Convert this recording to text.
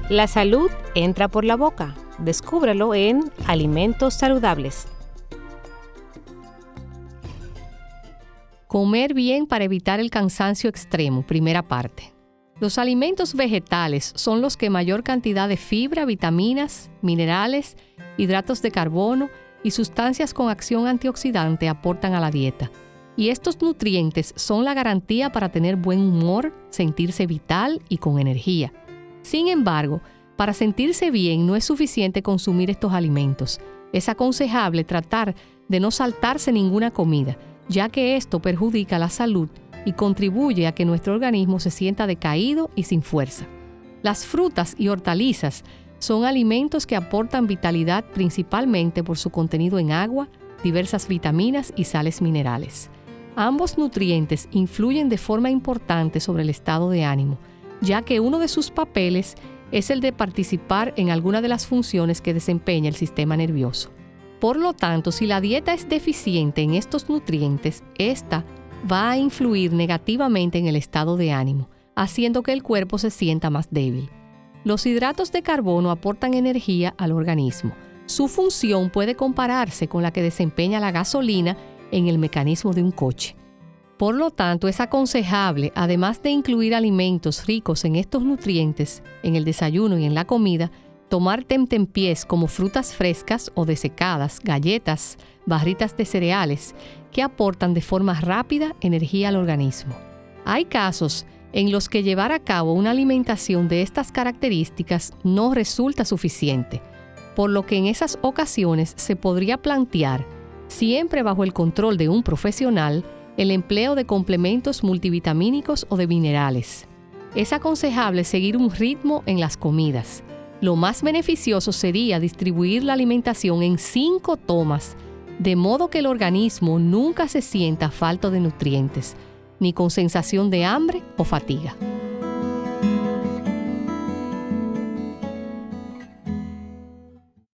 La salud entra por la boca. Descúbrelo en Alimentos Saludables. Comer bien para evitar el cansancio extremo, primera parte. Los alimentos vegetales son los que mayor cantidad de fibra, vitaminas, minerales, hidratos de carbono y sustancias con acción antioxidante aportan a la dieta. Y estos nutrientes son la garantía para tener buen humor, sentirse vital y con energía. Sin embargo, para sentirse bien no es suficiente consumir estos alimentos. Es aconsejable tratar de no saltarse ninguna comida, ya que esto perjudica la salud y contribuye a que nuestro organismo se sienta decaído y sin fuerza. Las frutas y hortalizas son alimentos que aportan vitalidad principalmente por su contenido en agua, diversas vitaminas y sales minerales. Ambos nutrientes influyen de forma importante sobre el estado de ánimo, ya que uno de sus papeles es el de participar en alguna de las funciones que desempeña el sistema nervioso. Por lo tanto, si la dieta es deficiente en estos nutrientes, esta va a influir negativamente en el estado de ánimo, haciendo que el cuerpo se sienta más débil. Los hidratos de carbono aportan energía al organismo. Su función puede compararse con la que desempeña la gasolina en el mecanismo de un coche. Por lo tanto, es aconsejable, además de incluir alimentos ricos en estos nutrientes en el desayuno y en la comida, tomar tentempiés como frutas frescas o desecadas, galletas, barritas de cereales, que aportan de forma rápida energía al organismo. Hay casos en los que llevar a cabo una alimentación de estas características no resulta suficiente, por lo que en esas ocasiones se podría plantear, siempre bajo el control de un profesional, el empleo de complementos multivitamínicos o de minerales. Es aconsejable seguir un ritmo en las comidas. Lo más beneficioso sería distribuir la alimentación en 5 tomas, de modo que el organismo nunca se sienta falto de nutrientes, ni con sensación de hambre o fatiga.